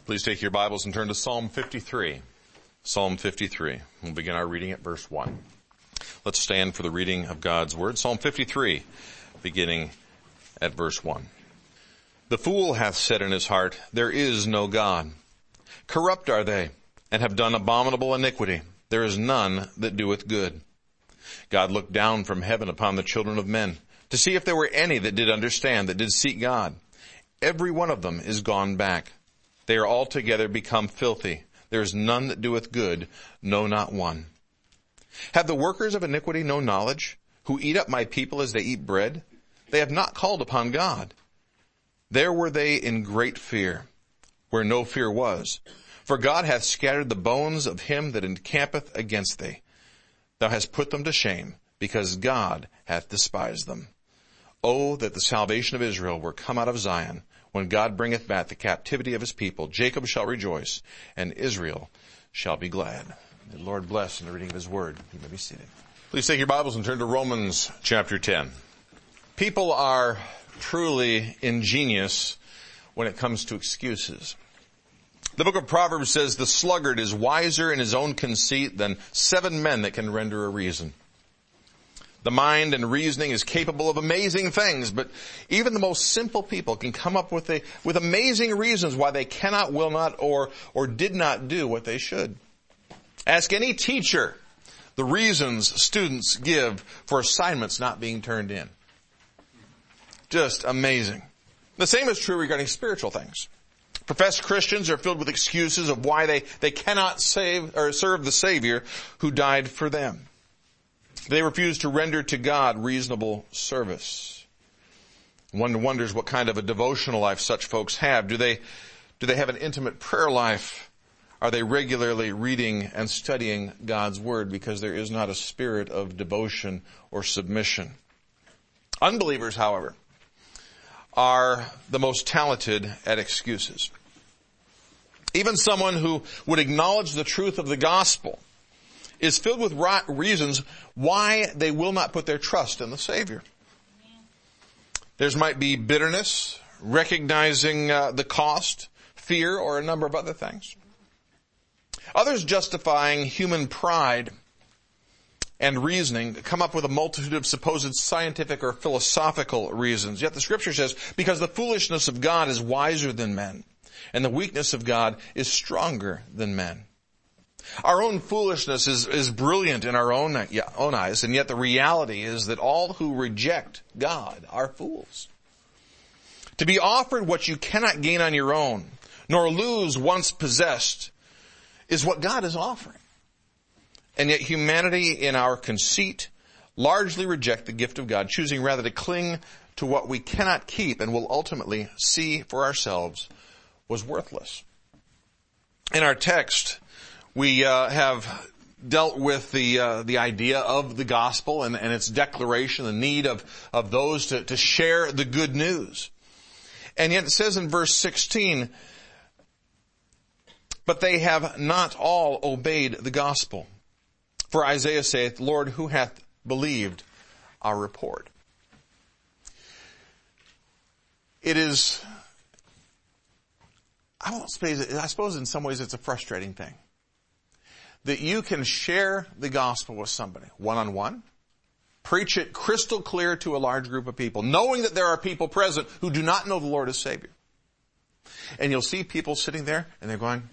Please take your Bibles and turn to Psalm 53. Psalm 53. We'll begin our reading at verse 1. Let's stand for the reading of God's Word. Psalm 53, beginning at verse 1. The fool hath said in his heart, there is no God. Corrupt are they, and have done abominable iniquity. There is none that doeth good. God looked down from heaven upon the children of men, to see if there were any that did understand, that did seek God. Every one of them is gone back. They are altogether become filthy. There is none that doeth good, no, not one. Have the workers of iniquity no knowledge, who eat up my people as they eat bread? They have not called upon God. There were they in great fear, where no fear was. For God hath scattered the bones of him that encampeth against thee. Thou hast put them to shame, because God hath despised them. Oh, that the salvation of Israel were come out of Zion. When God bringeth back the captivity of his people, Jacob shall rejoice, and Israel shall be glad. The Lord bless in the reading of his word. You may be seated. Please take your Bibles and turn to Romans chapter 10. People are truly ingenious when it comes to excuses. The book of Proverbs says, the sluggard is wiser in his own conceit than 7 men that can render a reason. The mind and reasoning is capable of amazing things, but even the most simple people can come up with amazing reasons why they cannot, will not, or did not do what they should. Ask any teacher the reasons students give for assignments not being turned in. Just amazing. The same is true regarding spiritual things. Professed Christians are filled with excuses of why they cannot save or serve the Savior who died for them. They refuse to render to God reasonable service. One wonders what kind of a devotional life such folks have. Do they have an intimate prayer life? Are they regularly reading and studying God's Word? Because there is not a spirit of devotion or submission. Unbelievers, however, are the most talented at excuses. Even someone who would acknowledge the truth of the gospel is filled with reasons why they will not put their trust in the Savior. There might be bitterness, recognizing the cost, fear, or a number of other things. Others justifying human pride and reasoning come up with a multitude of supposed scientific or philosophical reasons. Yet the Scripture says, because the foolishness of God is wiser than men, and the weakness of God is stronger than men. Our own foolishness is brilliant in our own eyes, and yet the reality is that all who reject God are fools. To be offered what you cannot gain on your own, nor lose once possessed, is what God is offering. And yet humanity in our conceit largely reject the gift of God, choosing rather to cling to what we cannot keep and will ultimately see for ourselves was worthless. In our text, we have dealt with the idea of the gospel and its declaration, the need of those to share the good news. And yet it says in verse 16, but they have not all obeyed the gospel. For Isaiah saith, Lord, who hath believed our report? It is, I suppose in some ways it's a frustrating thing that you can share the gospel with somebody one-on-one, preach it crystal clear to a large group of people, knowing that there are people present who do not know the Lord as Savior. And you'll see people sitting there and they're going,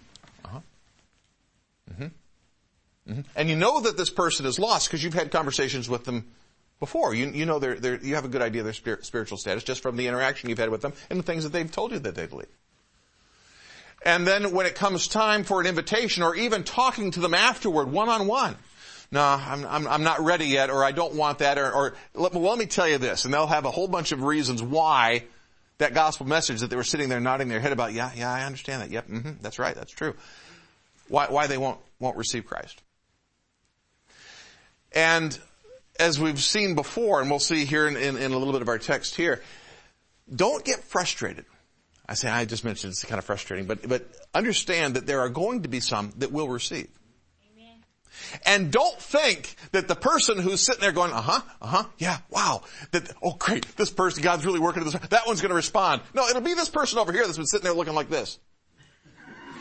And you know that this person is lost because you've had conversations with them before. You know you have a good idea of their spiritual status just from the interaction you've had with them and the things that they've told you that they believe. And then when it comes time for an invitation or even talking to them afterward, one-on-one, no, I'm not ready yet, or I don't want that, or let me tell you this, and they'll have a whole bunch of reasons why that gospel message that they were sitting there nodding their head about, yeah, I understand that, yep, that's right, that's true. Why they won't receive Christ. And as we've seen before, and we'll see here in a little bit of our text here, don't get frustrated. I just mentioned it's kind of frustrating, but understand that there are going to be some that will receive. Amen. And don't think that the person who's sitting there going, yeah, wow, great, this person, God's really working at this, that one's going to respond. No, it'll be this person over here that's been sitting there looking like this.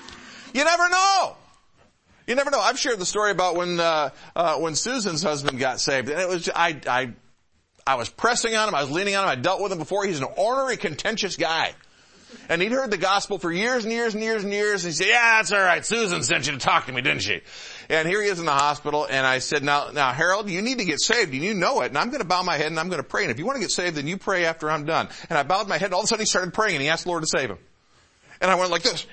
You never know. You never know. I've shared the story about when Susan's husband got saved, and it was I was pressing on him, I was leaning on him, I dealt with him before. He's an ornery, contentious guy. And he'd heard the gospel for years and years and years and years. And he said, yeah, that's all right. Susan sent you to talk to me, didn't she? And here he is in the hospital. And I said, now, Harold, you need to get saved. And you know it. And I'm going to bow my head and I'm going to pray. And if you want to get saved, then you pray after I'm done. And I bowed my head and all of a sudden he started praying and he asked the Lord to save him. And I went like this.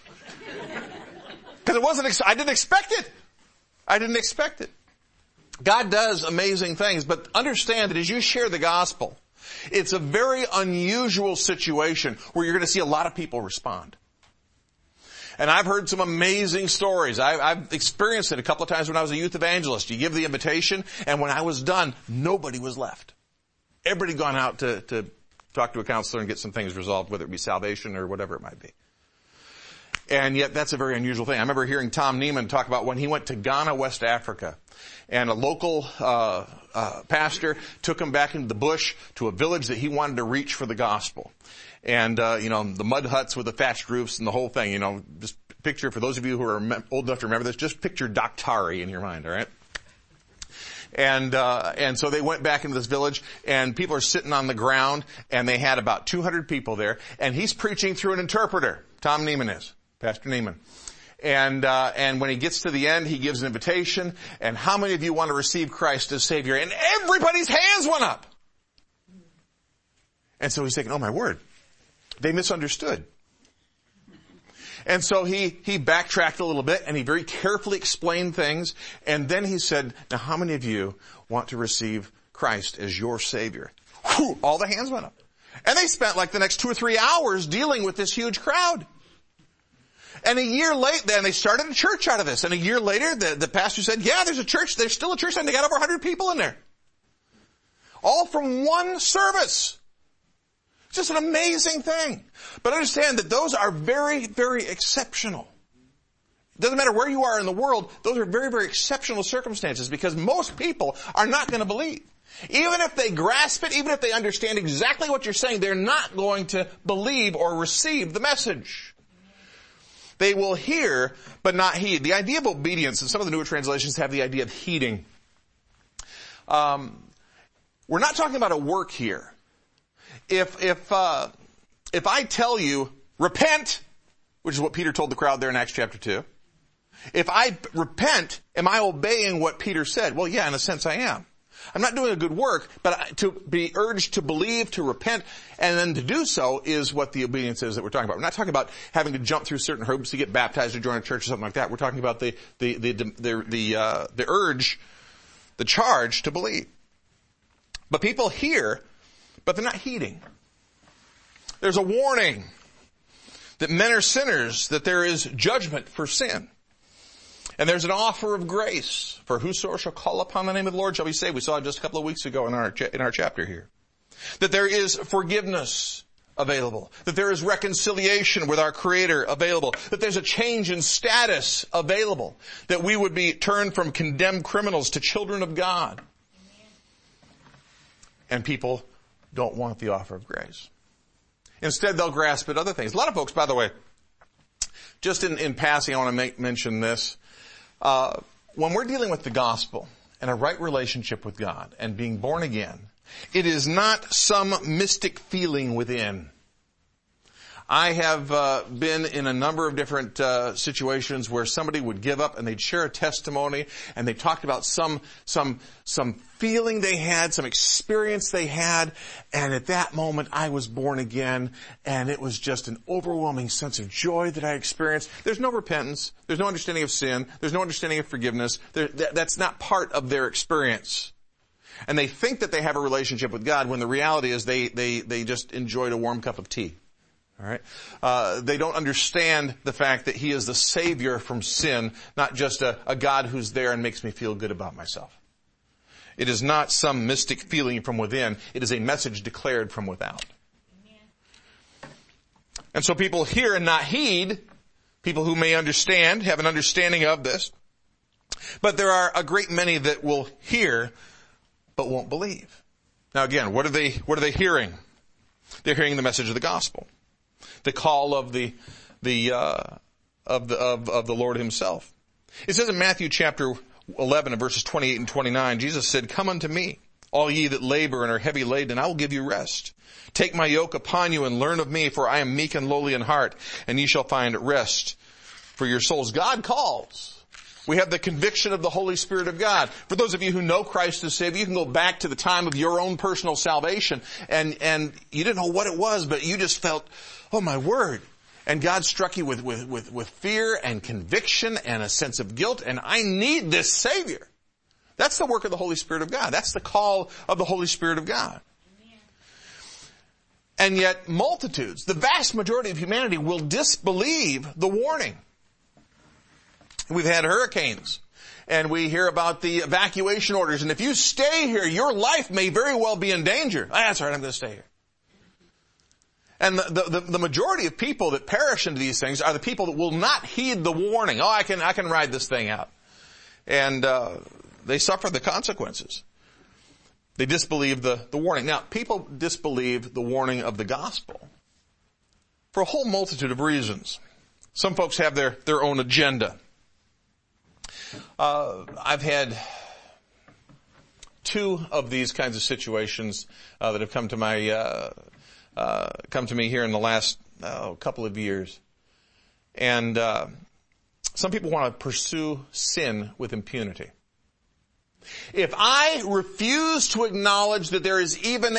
Because I didn't expect it. I didn't expect it. God does amazing things, but understand that as you share the gospel, it's a very unusual situation where you're going to see a lot of people respond. And I've heard some amazing stories. I've experienced it a couple of times when I was a youth evangelist. You give the invitation, and when I was done, nobody was left. Everybody had gone out to talk to a counselor and get some things resolved, whether it be salvation or whatever it might be. And yet that's a very unusual thing. I remember hearing Tom Neiman talk about when he went to Ghana, West Africa, and a local pastor took him back into the bush to a village that he wanted to reach for the gospel. And the mud huts with the thatched roofs and the whole thing, just picture, for those of you who are old enough to remember this, just picture Daktari in your mind, all right? And so they went back into this village, and people are sitting on the ground, and they had about 200 people there, and he's preaching through an interpreter. Tom Neiman is. Pastor Neiman. And when he gets to the end, he gives an invitation. And how many of you want to receive Christ as Savior? And everybody's hands went up. And so he's thinking, oh my word, they misunderstood. And so he backtracked a little bit and he very carefully explained things. And then he said, now how many of you want to receive Christ as your Savior? Whew, all the hands went up. And they spent like the next 2 or 3 hours dealing with this huge crowd. And a year later, then they started a church out of this. And a year later, the pastor said, yeah, there's a church. There's still a church, and they got over 100 people in there. All from one service. It's just an amazing thing. But understand that those are very, very exceptional. It doesn't matter where you are in the world, those are very, very exceptional circumstances because most people are not going to believe. Even if they grasp it, even if they understand exactly what you're saying, they're not going to believe or receive the message. They will hear, but not heed. The idea of obedience, and some of the newer translations have the idea of heeding. We're not talking about a work here. If I tell you, repent, which is what Peter told the crowd there in Acts chapter 2. If I repent, am I obeying what Peter said? Well, yeah, in a sense I am. I'm not doing a good work, but to be urged to believe, to repent, and then to do so is what the obedience is that we're talking about. We're not talking about having to jump through certain hoops to get baptized or join a church or something like that. We're talking about the urge, the charge to believe. But people hear, but they're not heeding. There's a warning that men are sinners, that there is judgment for sin. And there's an offer of grace. For whosoever shall call upon the name of the Lord shall be saved. We saw it just a couple of weeks ago in our chapter here. That there is forgiveness available. That there is reconciliation with our Creator available. That there's a change in status available. That we would be turned from condemned criminals to children of God. And people don't want the offer of grace. Instead, they'll grasp at other things. A lot of folks, by the way, just in passing, I want to mention this. When we're dealing with the gospel and a right relationship with God and being born again, it is not some mystic feeling within. I have been in a number of different situations where somebody would give up and they'd share a testimony and they talked about some feeling they had, some experience they had, and at that moment I was born again, and it was just an overwhelming sense of joy that I experienced. There's no repentance, there's no understanding of sin, there's no understanding of forgiveness. That's not part of their experience. And they think that they have a relationship with God when the reality is they just enjoyed a warm cup of tea. All right. They don't understand the fact that He is the Savior from sin, not just a God who's there and makes me feel good about myself. It is not some mystic feeling from within. It is a message declared from without. Amen. And so people hear and not heed. People who may understand, have an understanding of this. But there are a great many that will hear, but won't believe. Now again, what are they hearing? They're hearing the message of the gospel. The call of the of the Lord himself. It says in Matthew chapter 11 and verses 28 and 29, Jesus said, "Come unto me, all ye that labor and are heavy laden, and I will give you rest. Take my yoke upon you and learn of me, for I am meek and lowly in heart, and ye shall find rest for your souls." God calls. We have the conviction of the Holy Spirit of God. For those of you who know Christ as Savior, you can go back to the time of your own personal salvation, and you didn't know what it was, but you just felt, oh my word. And God struck you with fear and conviction and a sense of guilt, and I need this Savior. That's the work of the Holy Spirit of God. That's the call of the Holy Spirit of God. Amen. And yet multitudes, the vast majority of humanity, will disbelieve the warning. We've had hurricanes, and we hear about the evacuation orders, and if you stay here, your life may very well be in danger. That's all right, I'm going to stay here. And the majority of people that perish into these things are the people that will not heed the warning. Oh, I can ride this thing out. And they suffer the consequences. They disbelieve the warning. Now, people disbelieve the warning of the gospel for a whole multitude of reasons. Some folks have their own agenda. I've had 2 of these kinds of situations that have come to me here in the last couple of years. And some people want to pursue sin with impunity. If I refuse to acknowledge that there is even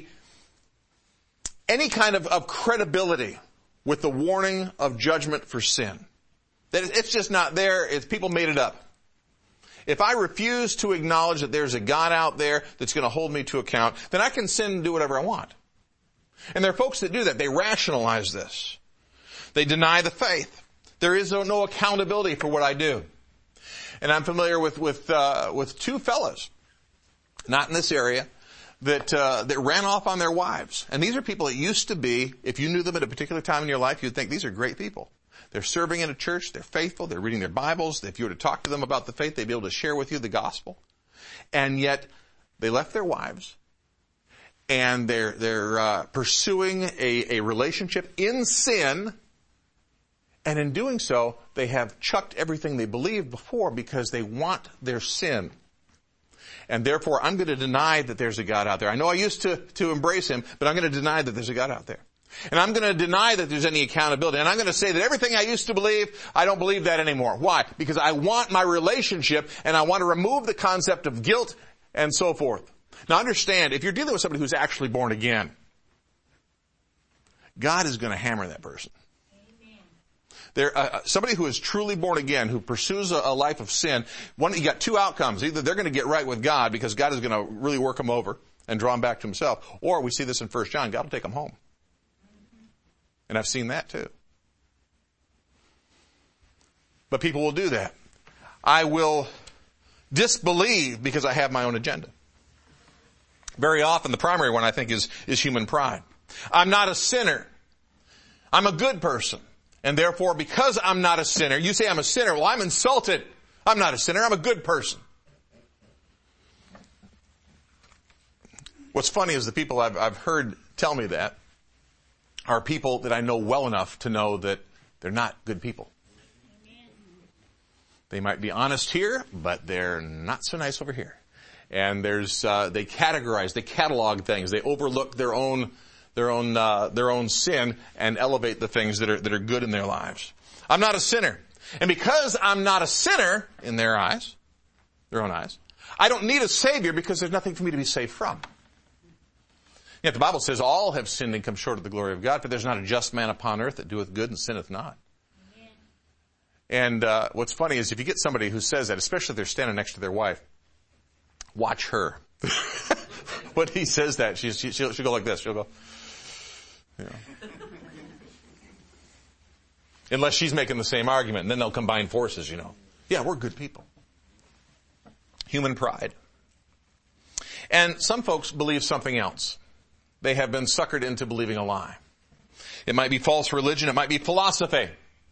any kind of credibility with the warning of judgment for sin, that it's just not there, people made it up. If I refuse to acknowledge that there's a God out there that's going to hold me to account, then I can sin and do whatever I want. And there are folks that do that. They rationalize this. They deny the faith. There is no accountability for what I do. And I'm familiar with 2 fellows, not in this area, that ran off on their wives. And these are people that used to be, if you knew them at a particular time in your life, you'd think these are great people. They're serving in a church. They're faithful. They're reading their Bibles. If you were to talk to them about the faith, they'd be able to share with you the gospel. And yet they left their wives, and they're pursuing a relationship in sin. And in doing so, they have chucked everything they believed before because they want their sin. And therefore, I'm going to deny that there's a God out there. I know I used to embrace him, but I'm going to deny that there's a God out there. And I'm going to deny that there's any accountability. And I'm going to say that everything I used to believe, I don't believe that anymore. Why? Because I want my relationship, and I want to remove the concept of guilt and so forth. Now understand, if you're dealing with somebody who's actually born again, God is going to hammer that person. Somebody who is truly born again, who pursues a life of sin, you got 2 outcomes. Either they're going to get right with God because God is going to really work them over and draw them back to himself, or we see this in 1 John, God will take them home. And I've seen that too. But people will do that. I will disbelieve because I have my own agenda. Very often the primary one, I think, is human pride. I'm not a sinner. I'm a good person. And therefore, because I'm not a sinner, you say I'm a sinner, well, I'm insulted. I'm not a sinner, I'm a good person. What's funny is the people I've heard tell me that are people that I know well enough to know that they're not good people. Amen. They might be honest here, but they're not so nice over here. And they catalog things. They overlook their own sin and elevate the things that are good in their lives. I'm not a sinner. And because I'm not a sinner in their own eyes, I don't need a Savior because there's nothing for me to be saved from. Yet the Bible says all have sinned and come short of the glory of God, for there's not a just man upon earth that doeth good and sinneth not. Amen. And what's funny is if you get somebody who says that, especially if they're standing next to their wife, watch her. When he says that, she'll go like this. She'll go, you know. Unless she's making the same argument, and then they'll combine forces, you know. Yeah, we're good people. Human pride. And some folks believe something else. They have been suckered into believing a lie. It might be false religion. It might be philosophy.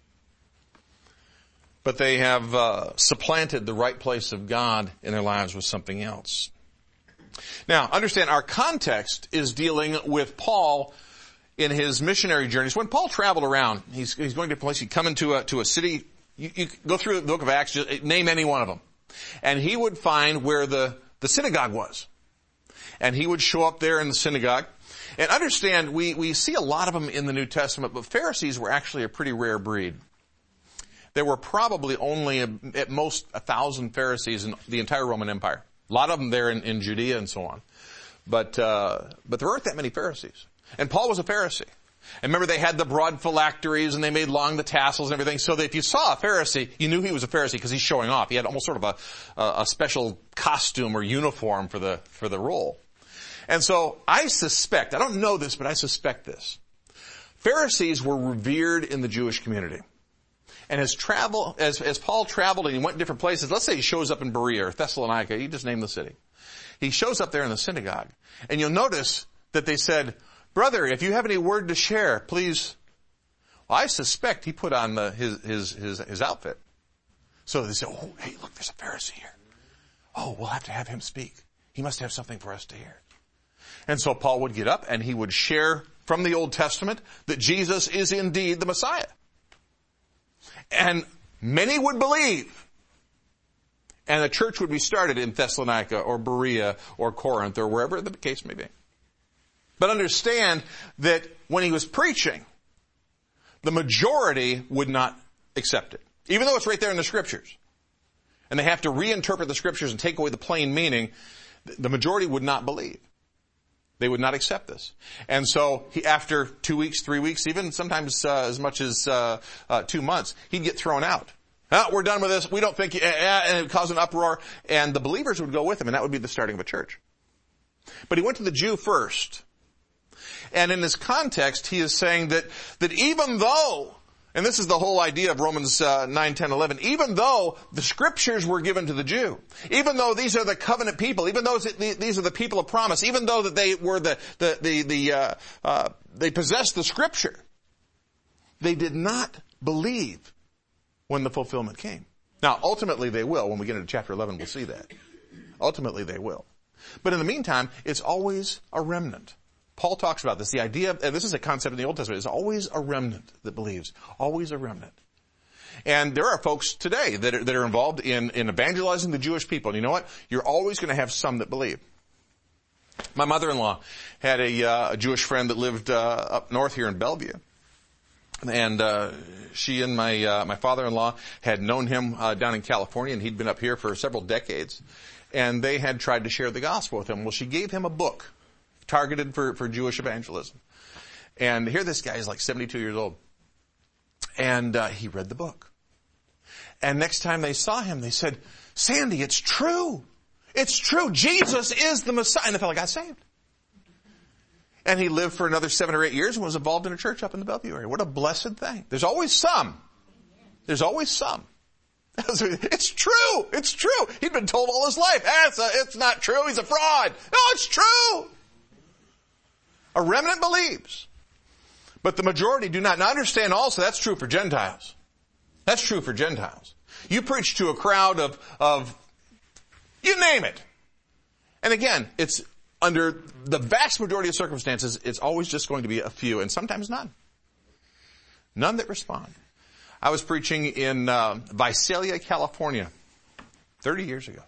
But they have supplanted the right place of God in their lives with something else. Now, understand, our context is dealing with Paul in his missionary journeys, when Paul traveled around, he's going to a place, he'd come into a city, you go through the book of Acts, just name any one of them. And he would find where the synagogue was. And he would show up there in the synagogue. And understand, we see a lot of them in the New Testament, but Pharisees were actually a pretty rare breed. There were probably only at most 1,000 Pharisees in the entire Roman Empire. A lot of them there in Judea and so on. But there aren't that many Pharisees. And Paul was a Pharisee. And remember, they had the broad phylacteries and they made long the tassels and everything. So that if you saw a Pharisee, you knew he was a Pharisee because he's showing off. He had almost sort of a special costume or uniform for the role. And so I suspect, I don't know this, but I suspect this. Pharisees were revered in the Jewish community. And as Paul traveled and he went to different places, let's say he shows up in Berea or Thessalonica, you just name the city. He shows up there in the synagogue. And you'll notice that they said, brother, if you have any word to share, please. Well, I suspect he put on his outfit. So they said, oh, hey, look, there's a Pharisee here. Oh, we'll have to have him speak. He must have something for us to hear. And so Paul would get up and he would share from the Old Testament that Jesus is indeed the Messiah. And many would believe. And a church would be started in Thessalonica or Berea or Corinth or wherever the case may be. But understand that when he was preaching, the majority would not accept it. Even though it's right there in the Scriptures. And they have to reinterpret the Scriptures and take away the plain meaning, the majority would not believe. They would not accept this. And so after 2 weeks, 3 weeks, even sometimes as much as 2 months, he'd get thrown out. Oh, we're done with this. We don't think, and it would cause an uproar. And the believers would go with him, and that would be the starting of a church. But he went to the Jew first. And in this context, he is saying that even though, and this is the whole idea of Romans 9, 10, 11, even though the Scriptures were given to the Jew, even though these are the covenant people, even though these are the people of promise, even though that they were they possessed the Scripture, they did not believe when the fulfillment came. Now, ultimately they will. When we get into chapter 11, we'll see that. Ultimately they will. But in the meantime, it's always a remnant. Paul talks about this. The idea, and this is a concept in the Old Testament, is always a remnant that believes. Always a remnant. And there are folks today that are involved in evangelizing the Jewish people. And you know what? You're always going to have some that believe. My mother-in-law had a Jewish friend that lived up north here in Bellevue. And she and my father-in-law had known him down in California, and he'd been up here for several decades. And they had tried to share the gospel with him. Well, she gave him a book targeted for Jewish evangelism. And here this guy is like 72 years old. And he read the book. And next time they saw him, they said, Sandy, it's true. It's true. Jesus is the Messiah. And the fellow got saved. And he lived for another 7 or 8 years and was involved in a church up in the Bellevue area. What a blessed thing. There's always some. There's always some. It's true. It's true. He'd been told all his life, it's not true. He's a fraud. No, it's true. A remnant believes. But the majority do not. Now understand also that's true for Gentiles. That's true for Gentiles. You preach to a crowd of you name it. And again, it's under the vast majority of circumstances, it's always just going to be a few, and sometimes none. None that respond. I was preaching in Visalia, California, 30 years ago.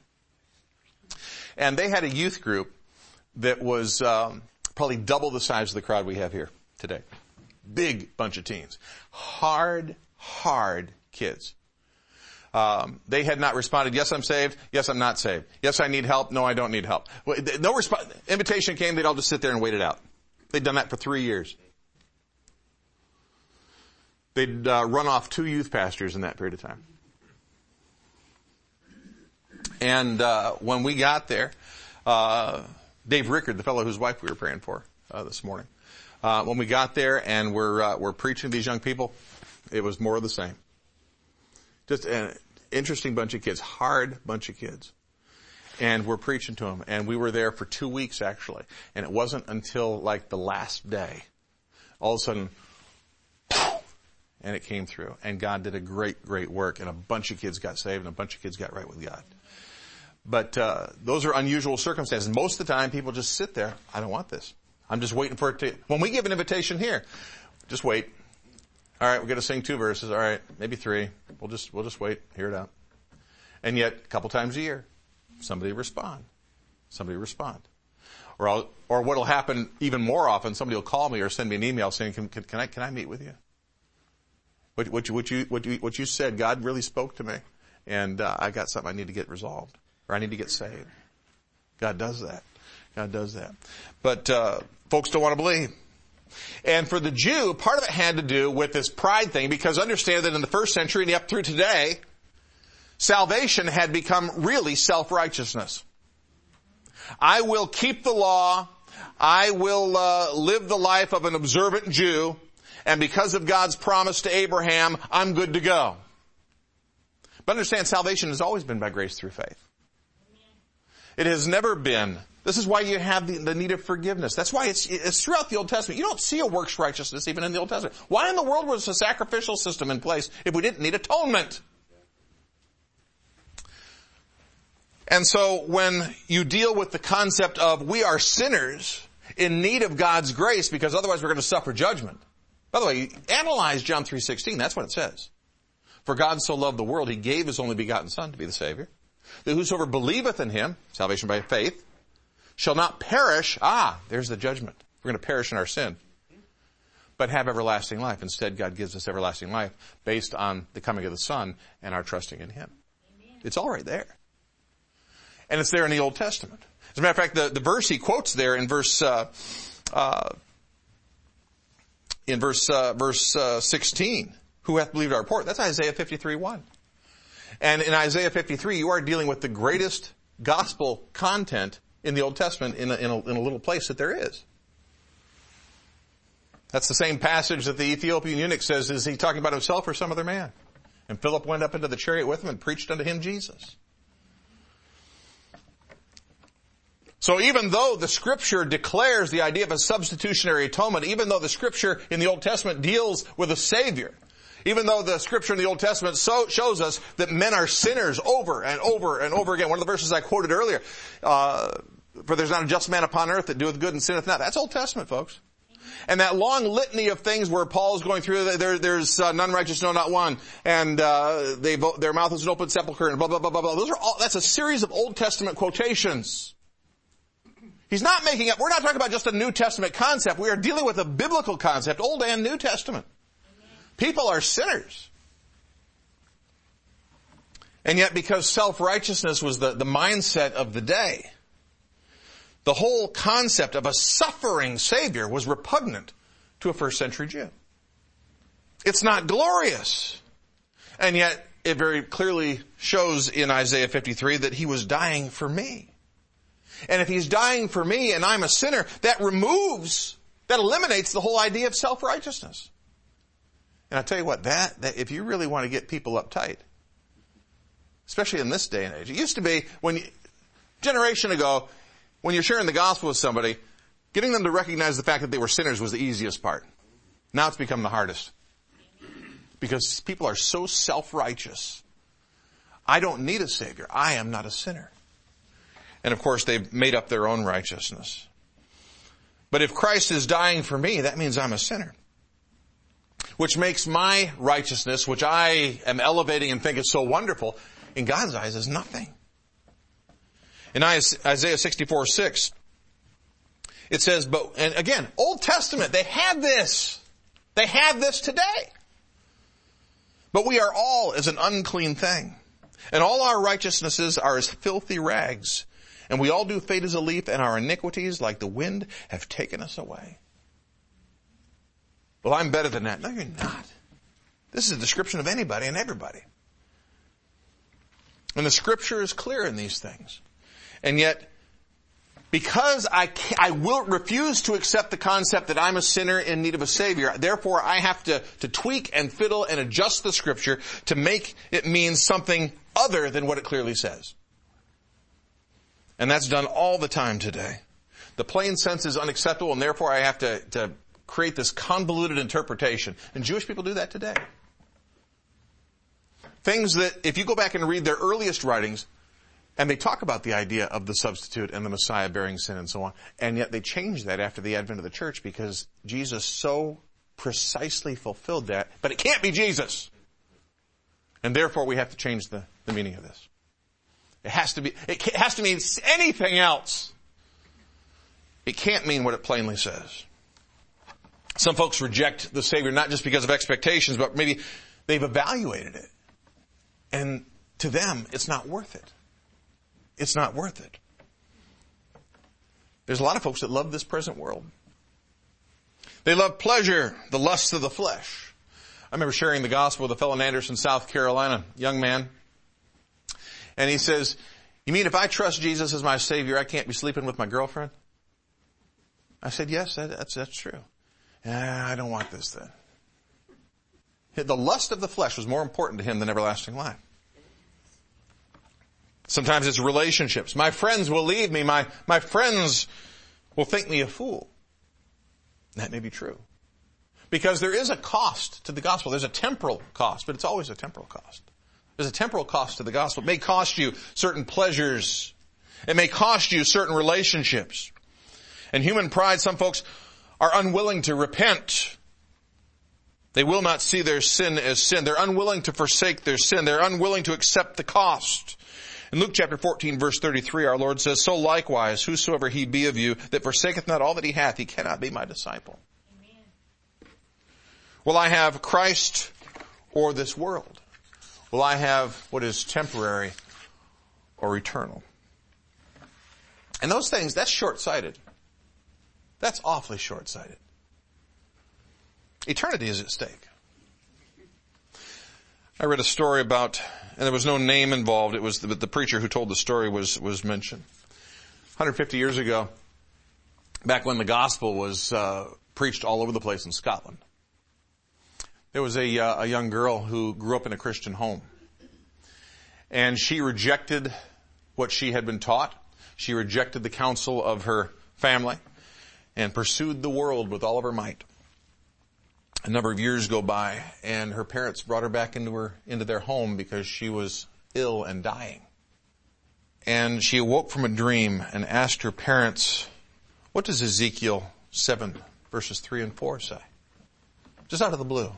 And they had a youth group that was probably double the size of the crowd we have here today. Big bunch of teens. Hard kids. They had not responded, yes, I'm saved. Yes, I'm not saved. Yes, I need help. No, I don't need help. No response. Invitation came. They'd all just sit there and wait it out. They'd done that for 3 years. They'd run off 2 youth pastors in that period of time. And when we got there, Dave Rickard, the fellow whose wife we were praying for this morning, when we got there and we're preaching to these young people, it was more of the same. Just an interesting bunch of kids, hard bunch of kids. And we're preaching to them. And we were there for 2 weeks, actually. And it wasn't until like the last day, all of a sudden, and it came through. And God did a great work. And a bunch of kids got saved and a bunch of kids got right with God. But those are unusual circumstances. Most of the time, people just sit there. I don't want this. I'm just waiting for it to, when we give an invitation here, just wait. All right, we're going to sing 2 verses. All right, maybe 3. We'll just wait, hear it out. And yet, a couple times a year, somebody respond. Or what'll happen even more often, somebody will call me or send me an email saying, can I meet with you? What you said, God really spoke to me, and I got something I need to get resolved, or I need to get saved. God does that. But folks don't want to believe. And for the Jew, part of it had to do with this pride thing, because understand that in the first century and up through today, salvation had become really self-righteousness. I will keep the law. I will live the life of an observant Jew. And because of God's promise to Abraham, I'm good to go. But understand, salvation has always been by grace through faith. It has never been. This is why you have the need of forgiveness. That's why it's throughout the Old Testament. You don't see a works righteousness even in the Old Testament. Why in the world was a sacrificial system in place if we didn't need atonement? And so when you deal with the concept of we are sinners in need of God's grace because otherwise we're going to suffer judgment. By the way, analyze John 3:16. That's what it says. For God so loved the world, he gave his only begotten Son to be the Savior. That whosoever believeth in him, salvation by faith, shall not perish. There's the judgment. We're going to perish in our sin. But have everlasting life. Instead, God gives us everlasting life based on the coming of the Son and our trusting in him. Amen. It's all right there. And it's there in the Old Testament. As a matter of fact, the verse he quotes there in verse 16, who hath believed our report? That's Isaiah 53:1. And in Isaiah 53, you are dealing with the greatest gospel content in the Old Testament in a little place that there is. That's the same passage that the Ethiopian eunuch says, is he talking about himself or some other man? And Philip went up into the chariot with him and preached unto him Jesus. So even though the Scripture declares the idea of a substitutionary atonement, even though the Scripture in the Old Testament deals with a Savior, even though the Scripture in the Old Testament shows us that men are sinners over and over and over again. One of the verses I quoted earlier, for there's not a just man upon earth that doeth good and sinneth not. That's Old Testament, folks. And that long litany of things where Paul's going through, there's none righteous, no, not one, and their mouth is an open sepulcher, and blah, blah, blah, blah, blah. That's a series of Old Testament quotations. He's not making up, we're not talking about just a New Testament concept. We are dealing with a biblical concept, Old and New Testament. People are sinners. And yet because self-righteousness was the mindset of the day, the whole concept of a suffering Savior was repugnant to a first century Jew. It's not glorious. And yet it very clearly shows in Isaiah 53 that he was dying for me. And if he's dying for me and I'm a sinner, that eliminates the whole idea of self-righteousness. And I tell you what, that if you really want to get people uptight, especially in this day and age, it used to be generation ago, when you're sharing the gospel with somebody, getting them to recognize the fact that they were sinners was the easiest part. Now it's become the hardest. Because people are so self-righteous. I don't need a Savior. I am not a sinner. And of course, they've made up their own righteousness. But if Christ is dying for me, that means I'm a sinner. Which makes my righteousness, which I am elevating and think is so wonderful, in God's eyes is nothing. In Isaiah 64:6, it says, and again, Old Testament, they had this. They have this today. But we are all as an unclean thing. And all our righteousnesses are as filthy rags. And we all do fade as a leaf, and our iniquities, like the wind, have taken us away. Well, I'm better than that. No, you're not. This is a description of anybody and everybody. And the Scripture is clear in these things. And yet, because I will refuse to accept the concept that I'm a sinner in need of a Savior, therefore I have to tweak and fiddle and adjust the Scripture to make it mean something other than what it clearly says. And that's done all the time today. The plain sense is unacceptable, and therefore I have to create this convoluted interpretation. And Jewish people do that today. Things that, if you go back and read their earliest writings, And they talk about the idea of the substitute and the Messiah bearing sin and so on. And yet they changed that after the advent of the church because Jesus so precisely fulfilled that. But it can't be Jesus. And therefore we have to change the meaning of this. It has to mean anything else. It can't mean what it plainly says. Some folks reject the Savior not just because of expectations, but maybe they've evaluated it. And to them, it's not worth it. It's not worth it. There's a lot of folks that love this present world. They love pleasure, the lusts of the flesh. I remember sharing the gospel with a fellow in Anderson, South Carolina, young man. And he says, "You mean if I trust Jesus as my Savior, I can't be sleeping with my girlfriend?" I said, "Yes, that's true." "I don't want this then." The lust of the flesh was more important to him than everlasting life. Sometimes it's relationships. My friends will leave me. My friends will think me a fool. That may be true. Because there is a cost to the gospel. There's a temporal cost, but it's always a temporal cost. There's a temporal cost to the gospel. It may cost you certain pleasures. It may cost you certain relationships. And human pride, some folks are unwilling to repent. They will not see their sin as sin. They're unwilling to forsake their sin. They're unwilling to accept the cost. In Luke chapter 14, verse 33, our Lord says, "So likewise, whosoever he be of you that forsaketh not all that he hath, he cannot be my disciple." Amen. Will I have Christ or this world? Will I have what is temporary or eternal? And those things, that's short-sighted. That's awfully short-sighted. Eternity is at stake. I read a story about, and there was no name involved, it was the preacher who told the story was mentioned. 150 years ago, back when the gospel was preached all over the place in Scotland, there was a young girl who grew up in a Christian home. And she rejected what she had been taught. She rejected the counsel of her family and pursued the world with all of her might. A number of years go by, and her parents brought her back into their home because she was ill and dying. And she awoke from a dream and asked her parents, "What does Ezekiel 7 verses 3 and 4 say?" Just out of the blue.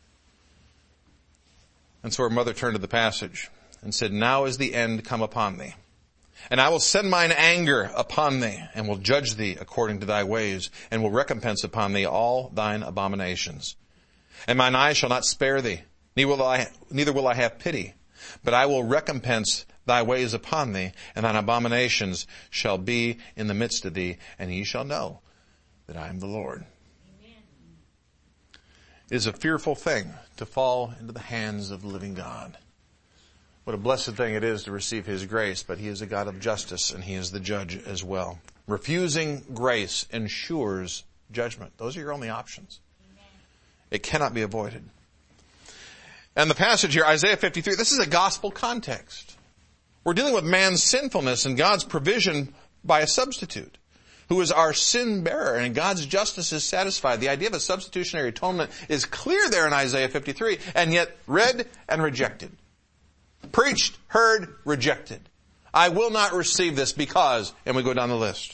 And so her mother turned to the passage and said, "Now is the end come upon thee. And I will send mine anger upon thee, and will judge thee according to thy ways, and will recompense upon thee all thine abominations. And mine eye shall not spare thee, neither will I have pity, but I will recompense thy ways upon thee, and thine abominations shall be in the midst of thee, and ye shall know that I am the Lord." Amen. It is a fearful thing to fall into the hands of the living God. What a blessed thing it is to receive His grace, but He is a God of justice, and He is the judge as well. Refusing grace ensures judgment. Those are your only options. Amen. It cannot be avoided. And the passage here, Isaiah 53, this is a gospel context. We're dealing with man's sinfulness and God's provision by a substitute, who is our sin bearer, and God's justice is satisfied. The idea of a substitutionary atonement is clear there in Isaiah 53, and yet read and rejected. Preached, heard, rejected. I will not receive this because, and we go down the list.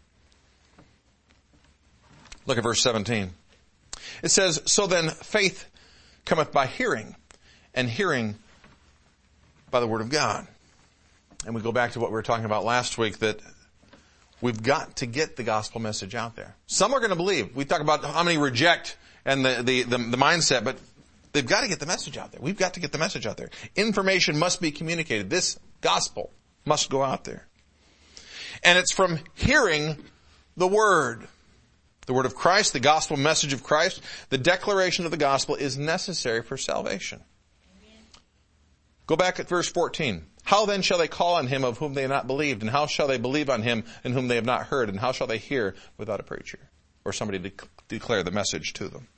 Look at verse 17. It says, "So then faith cometh by hearing, and hearing by the word of God." And we go back to what we were talking about last week, that we've got to get the gospel message out there. Some are going to believe. We talk about how many reject and the mindset, but they've got to get the message out there. We've got to get the message out there. Information must be communicated. This gospel must go out there. And it's from hearing the word of Christ, the gospel message of Christ. The declaration of the gospel is necessary for salvation. Amen. Go back at verse 14. "How then shall they call on him of whom they have not believed? And how shall they believe on him in whom they have not heard? And how shall they hear without a preacher?" Or somebody to declare the message to them.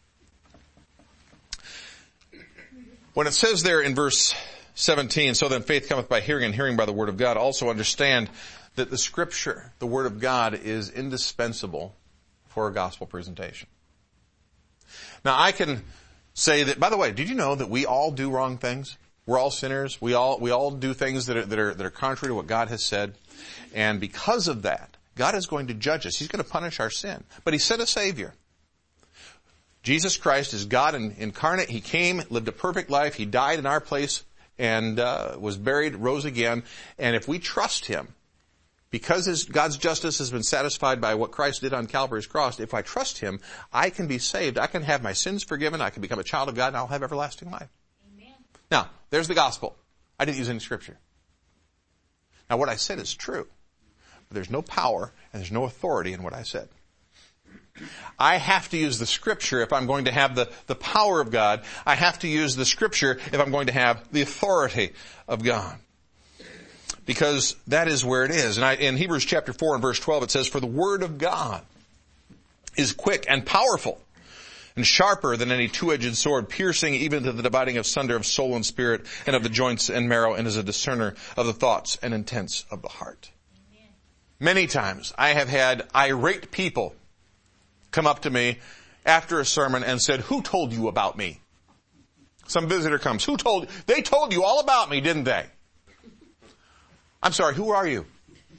When it says there in verse 17, "So then faith cometh by hearing, and hearing by the word of God," also understand that the scripture, the word of God, is indispensable for a gospel presentation. Now I can say that, by the way, did you know that we all do wrong things? We're all sinners. We all do things that are contrary to what God has said. And because of that, God is going to judge us. He's going to punish our sin. But He sent a Savior. Jesus Christ is God incarnate. He came, lived a perfect life. He died in our place and was buried, rose again. And if we trust Him, because God's justice has been satisfied by what Christ did on Calvary's cross, if I trust Him, I can be saved. I can have my sins forgiven. I can become a child of God, and I'll have everlasting life. Amen. Now, there's the gospel. I didn't use any scripture. Now, what I said is true. But there's no power and there's no authority in what I said. I have to use the scripture if I'm going to have the power of God. I have to use the scripture if I'm going to have the authority of God. Because that is where it is. And in Hebrews chapter 4 and verse 12 it says, "For the word of God is quick and powerful and sharper than any two-edged sword, piercing even to the dividing asunder of soul and spirit and of the joints and marrow, and is a discerner of the thoughts and intents of the heart." Amen. Many times I have had irate people come up to me after a sermon and said, "Who told you about me?" Some visitor comes, they told you all about me, didn't they? I'm sorry, who are you?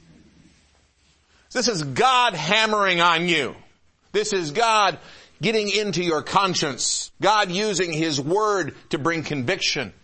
This is God hammering on you. This is God getting into your conscience. God using His word to bring conviction.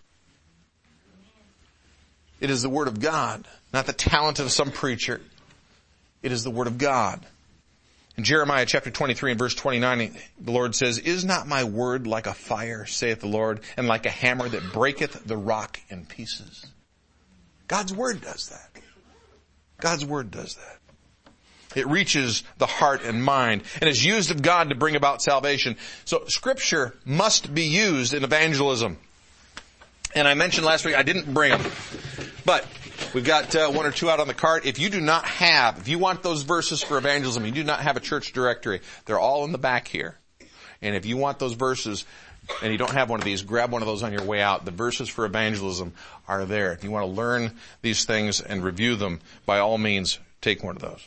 It is the word of God, not the talent of some preacher. It is the word of God. In Jeremiah chapter 23 and verse 29, the Lord says, "Is not my word like a fire, saith the Lord, and like a hammer that breaketh the rock in pieces?" God's word does that. God's word does that. It reaches the heart and mind and is used of God to bring about salvation. So scripture must be used in evangelism. And I mentioned last week, I didn't bring them, but we've got one or two out on the cart. If you want those verses for evangelism, you do not have a church directory, they're all in the back here. And if you want those verses, and you don't have one of these, grab one of those on your way out. The verses for evangelism are there. If you want to learn these things and review them, by all means, take one of those.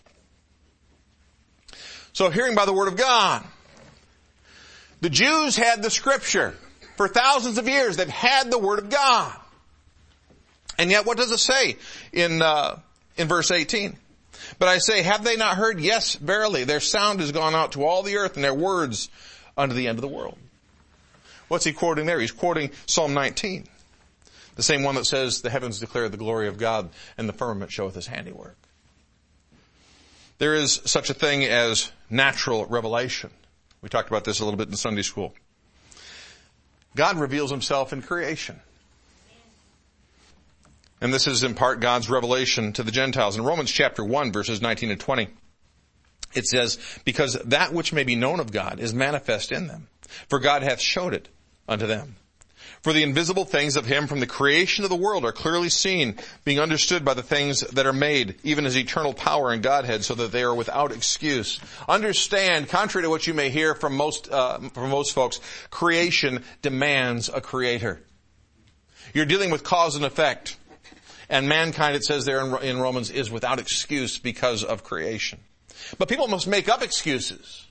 So hearing by the word of God. The Jews had the scripture. For thousands of years, they've had the word of God. And yet, what does it say in verse 18? "But I say, have they not heard? Yes, verily, their sound has gone out to all the earth, and their words unto the end of the world." What's he quoting there? He's quoting Psalm 19. The same one that says, "The heavens declare the glory of God, and the firmament showeth His handiwork." There is such a thing as natural revelation. We talked about this a little bit in Sunday school. God reveals Himself in creation. And this is in part God's revelation to the Gentiles. In Romans chapter 1, verses 19 and 20, it says, "Because that which may be known of God is manifest in them, for God hath showed it unto them. For the invisible things of Him from the creation of the world are clearly seen, being understood by the things that are made, even His eternal power and Godhead, so that they are without excuse." Understand, contrary to what you may hear from most folks, creation demands a creator. You're dealing with cause and effect. And mankind, it says there in Romans, is without excuse because of creation. But people must make up excuses.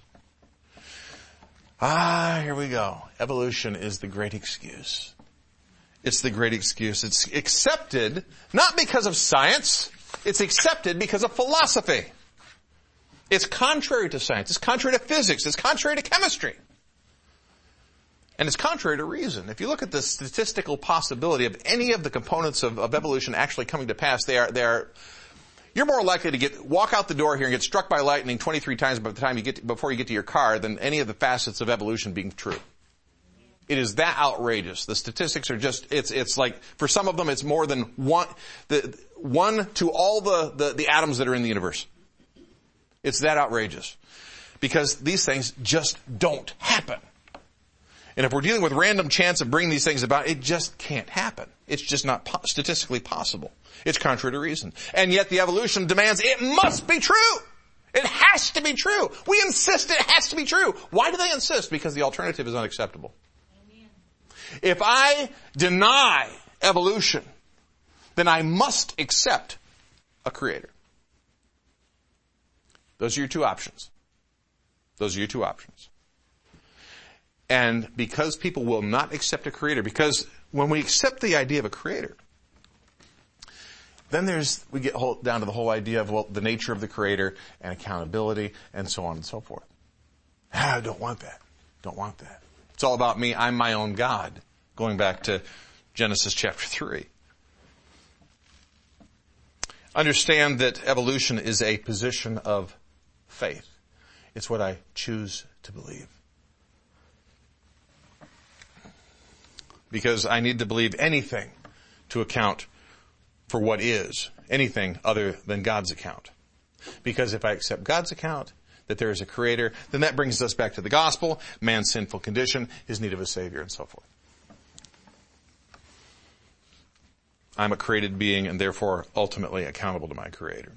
Here we go. Evolution is the great excuse. It's the great excuse. It's accepted not because of science. It's accepted because of philosophy. It's contrary to science. It's contrary to physics. It's contrary to chemistry. And it's contrary to reason. If you look at the statistical possibility of any of the components of evolution actually coming to pass, you're more likely to walk out the door here and get struck by lightning 23 times before you get to your car than any of the facets of evolution being true. It is that outrageous. The statistics are just, it's like, for some of them, it's more than one to all the atoms that are in the universe. It's that outrageous. Because these things just don't happen. And if we're dealing with random chance of bringing these things about, it just can't happen. It's just not statistically possible. It's contrary to reason. And yet the evolution demands it must be true. It has to be true. We insist it has to be true. Why do they insist? Because the alternative is unacceptable. Amen. If I deny evolution, then I must accept a creator. Those are your two options. And because people will not accept a creator, because when we accept the idea of a creator, then we get down to the whole idea of, well, the nature of the creator and accountability and so on and so forth. I don't want that. Don't want that. It's all about me. I'm my own God. Going back to Genesis chapter 3. Understand that evolution is a position of faith. It's what I choose to believe. Because I need to believe anything to account for what is, anything other than God's account. Because if I accept God's account, that there is a creator, then that brings us back to the gospel, man's sinful condition, his need of a savior, and so forth. I'm a created being and therefore ultimately accountable to my creator.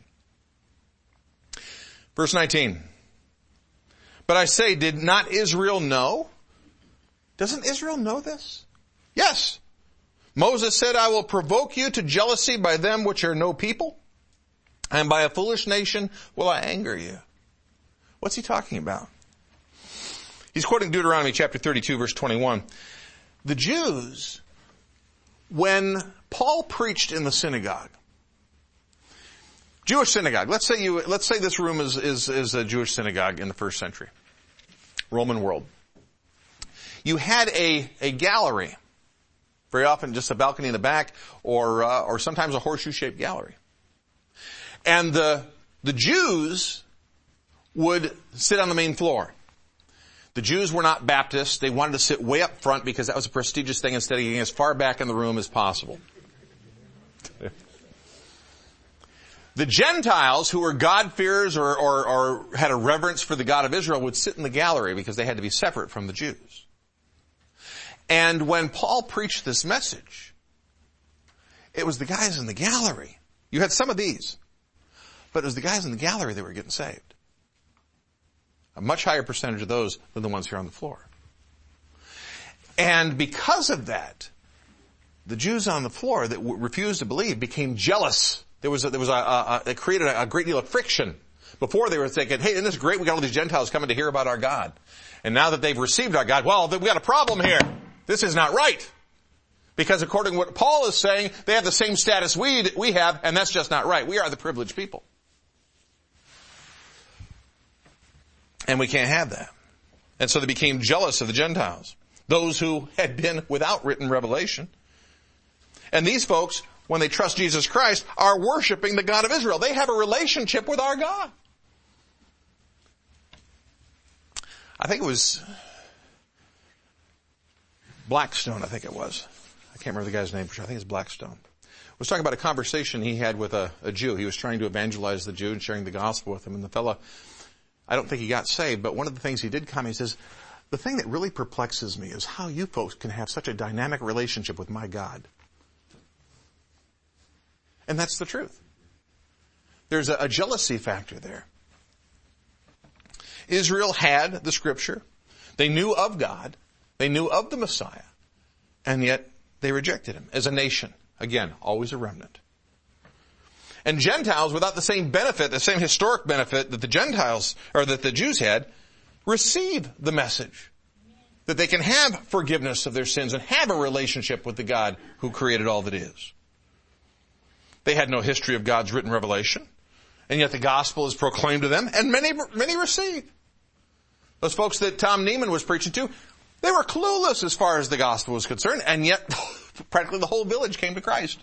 Verse 19. But I say, did not Israel know? Doesn't Israel know this? Yes. Moses said, I will provoke you to jealousy by them which are no people, and by a foolish nation will I anger you. What's he talking about? He's quoting Deuteronomy chapter 32, verse 21. The Jews, when Paul preached in the synagogue, Jewish synagogue, let's say this room is a Jewish synagogue in the first century, Roman world. You had a gallery, very often just a balcony in the back, or sometimes a horseshoe-shaped gallery. And the Jews would sit on the main floor. The Jews were not Baptists. They wanted to sit way up front because that was a prestigious thing instead of getting as far back in the room as possible. The Gentiles, who were God-fearers or had a reverence for the God of Israel, would sit in the gallery because they had to be separate from the Jews. And when Paul preached this message, it was the guys in the gallery. You had some of these, but it was the guys in the gallery that were getting saved. A much higher percentage of those than the ones here on the floor. And because of that, the Jews on the floor that refused to believe became jealous. It created a great deal of friction. Before they were thinking, hey, isn't this great? We got all these Gentiles coming to hear about our God. And now that they've received our God, well, we got a problem here. This is not right. Because according to what Paul is saying, they have the same status we have, and that's just not right. We are the privileged people. And we can't have that. And so they became jealous of the Gentiles, those who had been without written revelation. And these folks, when they trust Jesus Christ, are worshiping the God of Israel. They have a relationship with our God. I think it was Blackstone, I can't remember the guy's name for sure. I think it's Blackstone. Was talking about a conversation he had with a Jew. He was trying to evangelize the Jew and sharing the gospel with him. And the fellow, I don't think he got saved, but one of the things he did comment, he says, the thing that really perplexes me is how you folks can have such a dynamic relationship with my God. And that's the truth. There's a jealousy factor there. Israel had the scripture. They knew of God. They knew of the Messiah. And yet they rejected him as a nation. Again, always a remnant. And Gentiles, without the same benefit, the same historic benefit that the Gentiles, or that the Jews had, receive the message. That they can have forgiveness of their sins and have a relationship with the God who created all that is. They had no history of God's written revelation. And yet the gospel is proclaimed to them, and many receive. Those folks that Tom Neiman was preaching to, they were clueless as far as the gospel was concerned, and yet practically the whole village came to Christ.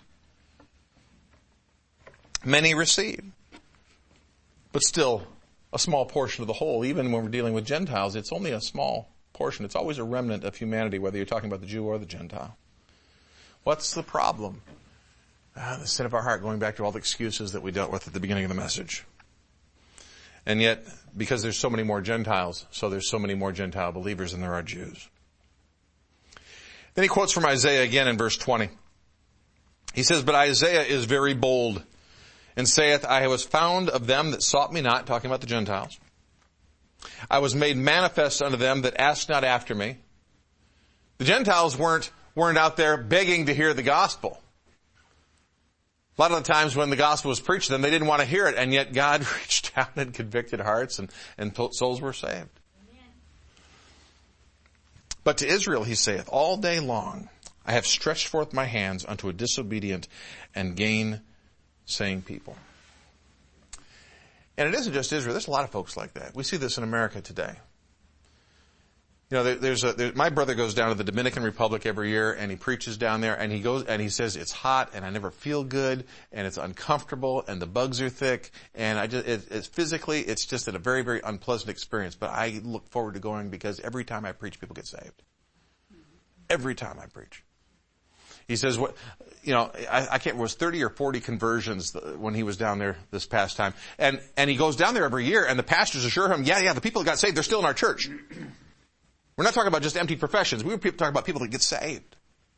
Many receive. But still, a small portion of the whole. Even when we're dealing with Gentiles, it's only a small portion. It's always a remnant of humanity, whether you're talking about the Jew or the Gentile. What's the problem? The sin of our heart, going back to all the excuses that we dealt with at the beginning of the message. And yet, because there's so many more Gentiles, so there's so many more Gentile believers than there are Jews. Then he quotes from Isaiah again in verse 20. He says, but Isaiah is very bold, and saith, I was found of them that sought me not, talking about the Gentiles. I was made manifest unto them that asked not after me. The Gentiles weren't out there begging to hear the gospel. A lot of the times when the gospel was preached to them, they didn't want to hear it, and yet God reached out and convicted hearts, and souls were saved. Amen. But to Israel he saith, all day long I have stretched forth my hands unto a disobedient and gainsaying people. And it isn't just Israel. There's a lot of folks like that. We see this in America today. You know, my brother goes down to the Dominican Republic every year, and he preaches down there, and he goes and he says it's hot, and I never feel good, and it's uncomfortable, and the bugs are thick, and it's physically, it's just a very, very unpleasant experience. But I look forward to going because every time I preach, people get saved. Every time I preach. He says, what, you know, I can't, it was 30 or 40 conversions when he was down there this past time. And he goes down there every year, and the pastors assure him, yeah, the people that got saved, they're still in our church. We're not talking about just empty professions. We were talking about people that get saved.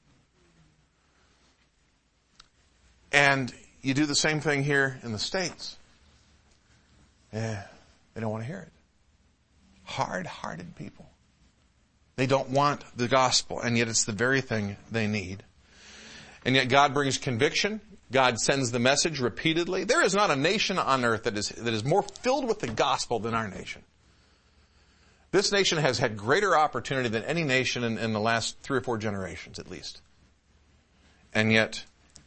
And you do the same thing here in the States. Yeah, they don't want to hear it. Hard-hearted people. They don't want the gospel, and yet it's the very thing they need. And yet God brings conviction. God sends the message repeatedly. There is not a nation on earth that is more filled with the gospel than our nation. This nation has had greater opportunity than any nation in the last 3 or 4 generations at least. And yet,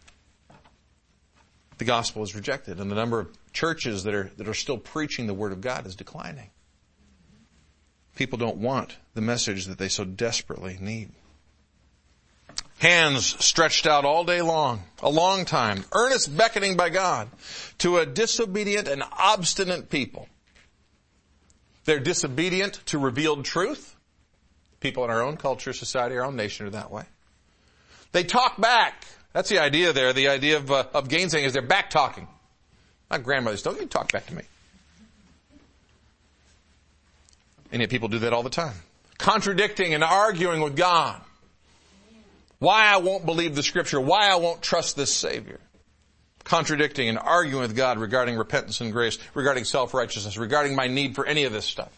the gospel is rejected, and the number of churches that are still preaching the word of God is declining. People don't want the message that they so desperately need. Hands stretched out all day long, a long time, earnest beckoning by God to a disobedient and obstinate people. They're disobedient to revealed truth. People in our own culture, society, our own nation are that way. They talk back. That's the idea there. The idea of gainsaying is they're back talking. My grandmother's, don't you talk back to me. And yet people do that all the time. Contradicting and arguing with God. Why I won't believe the Scripture. Why I won't trust this Savior. Contradicting and arguing with God regarding repentance and grace, regarding self-righteousness, regarding my need for any of this stuff.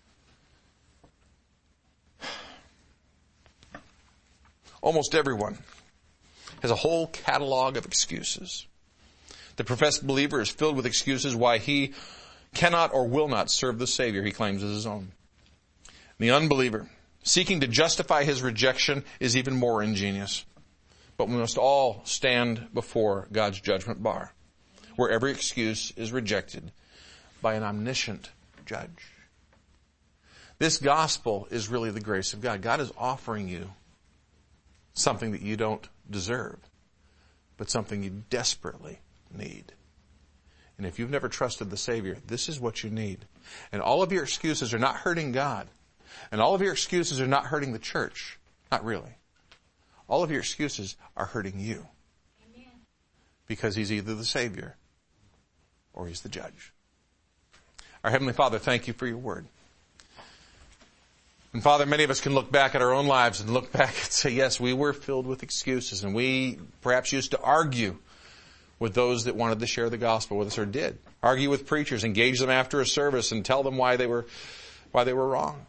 Almost everyone has a whole catalog of excuses. The professed believer is filled with excuses why he cannot or will not serve the Savior he claims as his own. The unbeliever, seeking to justify his rejection, is even more ingenious. But we must all stand before God's judgment bar, where every excuse is rejected by an omniscient judge. This gospel is really the grace of God. God is offering you something that you don't deserve, but something you desperately need. And if you've never trusted the Savior, this is what you need. And all of your excuses are not hurting God. And all of your excuses are not hurting the church. Not really. All of your excuses are hurting you. Amen. Because He's either the Savior or He's the judge. Our Heavenly Father, thank You for Your word. And Father, many of us can look back at our own lives and look back and say, yes, we were filled with excuses, and we perhaps used to argue with those that wanted to share the gospel with us, or did. Argue with preachers, engage them after a service and tell them why they were wrong.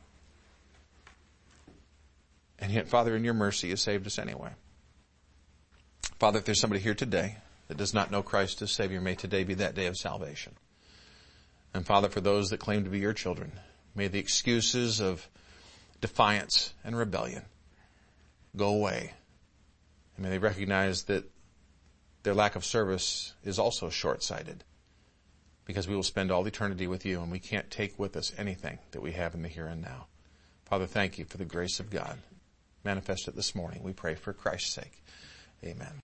And yet, Father, in Your mercy, You saved us anyway. Father, if there's somebody here today that does not know Christ as Savior, may today be that day of salvation. And Father, for those that claim to be Your children, may the excuses of defiance and rebellion go away. And may they recognize that their lack of service is also short-sighted, because we will spend all eternity with You, and we can't take with us anything that we have in the here and now. Father, thank You for the grace of God manifested this morning. We pray for Christ's sake. Amen.